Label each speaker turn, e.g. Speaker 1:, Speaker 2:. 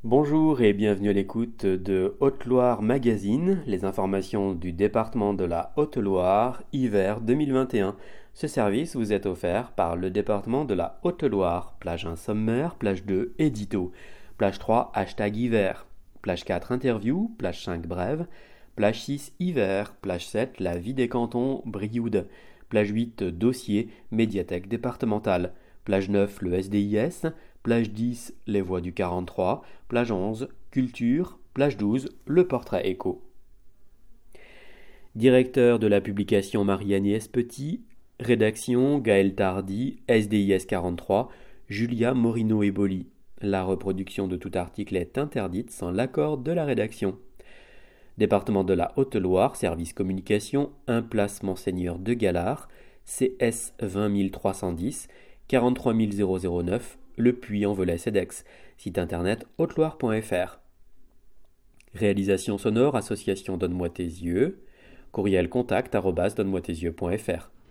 Speaker 1: Bonjour et bienvenue à l'écoute de Haute-Loire Magazine, les informations du département de la Haute-Loire, hiver 2021. Ce service vous est offert par le département de la Haute-Loire. Plage 1 sommaire, plage 2 édito, plage 3 hashtag hiver, plage 4 interview, plage 5 brève, plage 6 hiver, plage 7 la vie des cantons Brioude, plage 8 dossier, médiathèque départementale, plage 9 le SDIS, plage 10 les voix du 43, plage 11 culture, plage 12 le portrait écho. Directeur de la publication Marie-Agnès Petit, rédaction Gaël Tardy, SDIS 43, Julia Morino-Eboli. La reproduction de tout article est interdite sans l'accord de la rédaction. Département de la Haute-Loire, service communication, 1 place Monseigneur de Galard, CS 20310, 43 009, Le Puy-en-Velay CEDEX, site internet hauteloire.fr. Réalisation sonore, association Donne-moi tes yeux, courriel contact @donne-moi-tes-yeux.fr.